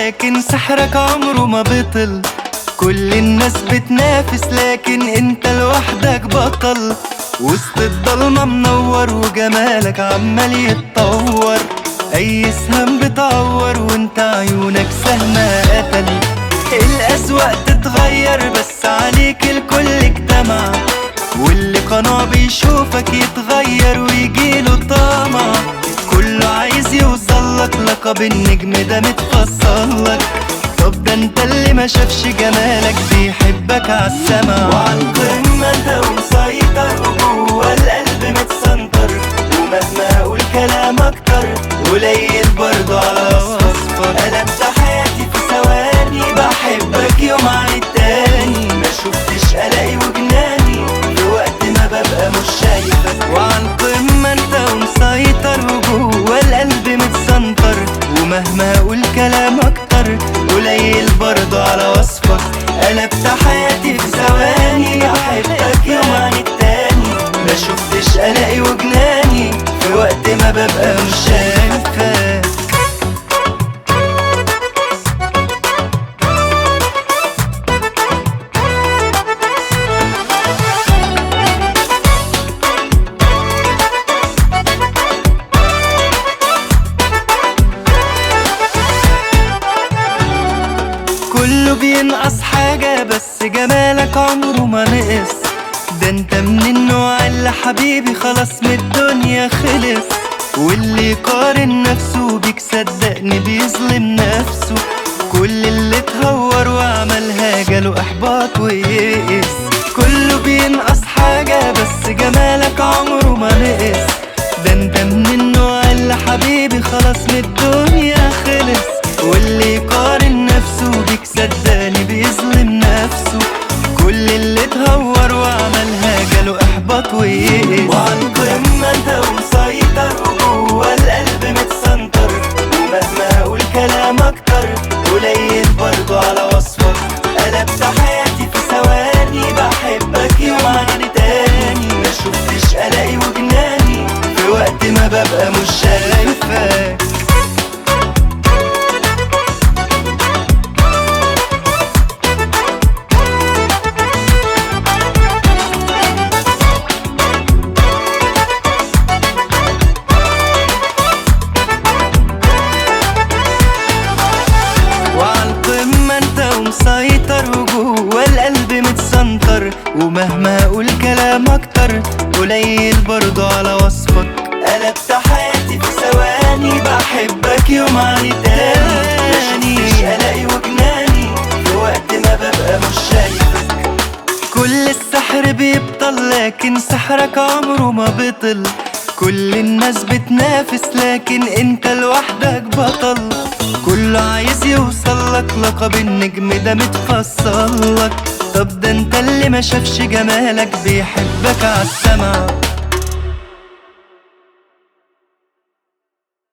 لكن سحرك عمره ما بطل. كل الناس بتنافس لكن انت لوحدك بطل. وسط الضلمة منور وجمالك عمال يتطور. اي سهم بتعور وانت عيونك سهمة قتل. الأذواق تتغير بس عليك الكل اجتمع. واللي قناع بيشوفك يتغير ويجيله طمع. كله عايز يوصلك، لقب النجم ده متفصلك. طب ده انت اللي ما شافش جمالك بيحبك عالسما. وعالقمة انت ومسيطر وجوه القلب متسنطر. ومهما اقول كلام اكتر قليل برضه على وصفك. قلبت حياتي في ثواني، بحبك يوم عن التاني. ما شفتش قلقي وجناني في وقت ما ببقى مش شايفك. وعالقمة انت ومسيطر وجوه القلب متسنطر. ومهما اقول كلام اكتر قليل برضه على وصفك. قلبت حياتي في ثواني، بحبك يوم عن التاني. ما شفتش قلقي وجناني في وقت ما ببقى مش شايفك. كله بينقص حاجة بس جمالك عمره ما نقص. ده انت من النوع اللي حبيبي خلاص من الدنيا خلص. واللي يقارن نفسه بيك صدقني بيظلم نفسه. كل اللي اتهور وعملها جاله احباط ويئس. كله بينقص حاجة بس جمالك عمره ما نقص. ده انت من النوع اللي حبيبي خلاص من الدنيا خلص. واللي يقارن نفسه بيك صدقني بيظلم نفسه. كل اللي اتهور وعملها جاله احباط ويئس. وعالقمة انت ومسيطر وجوه القلب متسنطر. ومهما اقول كلام اكتر قليل برضه على وصفك. قلبت حياتي في ثواني، بحبك يوم عن تاني. ما شفتش قلقي وجناني في وقت ما ببقى مش شايفك. مسيطر وجوه القلب متسنطر. ومهما اقول كلام اكتر قليل برضه على وصفك. قلبت حياتي في ثواني، بحبك يوم عن التاني. ما شفتش قلقي وجناني في وقت ما ببقى مش شايفك. كل السحر بيبطل لكن سحرك عمره ما بطل. كل الناس بتنافس لكن انت لوحدك بطل. كله عايز يوصلك، لقب النجم ده متفصلك. طب ده انت اللي ما شافش جمالك بيحبك عالسما.